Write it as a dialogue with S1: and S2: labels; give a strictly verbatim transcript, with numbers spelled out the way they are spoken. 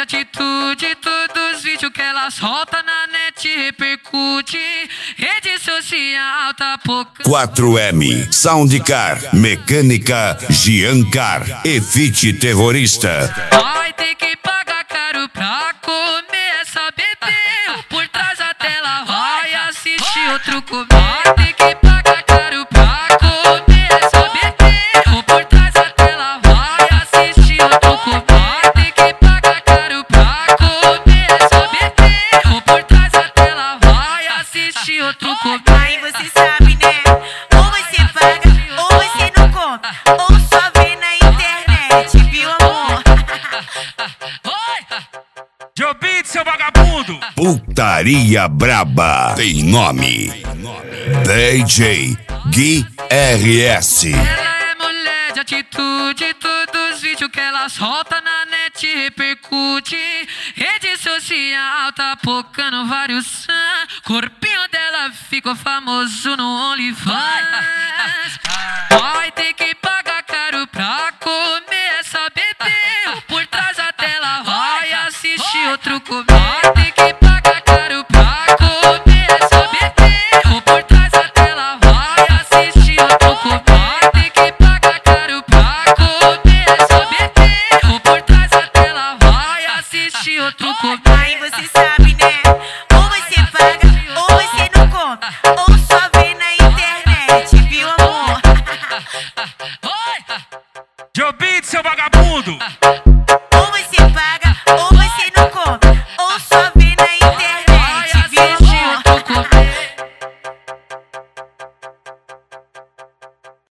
S1: atitude, todos os vídeos que ela solta na net repercute. Rede social tá pouca.
S2: quatro M, Soundcar, Mecânica, Giancar e Fit Terrorista.
S1: Vai ter que pagar caro pra comer essa bebê. Por trás da tela vai assistir outro comer. Vai ter que pagar caro pra comer essa bebê. Ou por trás da tela vai assistir outro comer. Vai ter que pagar caro pra comer essa bebê. Ou por trás da tela vai assistir outro comer.
S3: Aí você sabe, né? Ou você paga, ou você não come. Ou só vê na internet, viu, amor?
S4: Jobit, seu vagabundo!
S2: Putaria Braba tem nome: D J Gui R S.
S1: Ela é mulher de atitude, todos os vídeos que ela solta na net repercute. Rede social tá pocando vários sam. Corpinho dela ficou famoso no OnlyFans. Vai ter que pagar caro pra comer essa bebê. Por trás da tela vai assistir outro comer. Vai ter que pagar caro pra comer essa bebê. Ou por trás da tela vai assistir outro comer. Vai ter que pagar caro pra comer essa bebê. Ou por trás da tela vai assistir outro comer.
S3: Aí você sabe, né? Ou você paga, ou você não come. Ou só vê na internet, viu, amor?
S4: Jobit, seu vagabundo!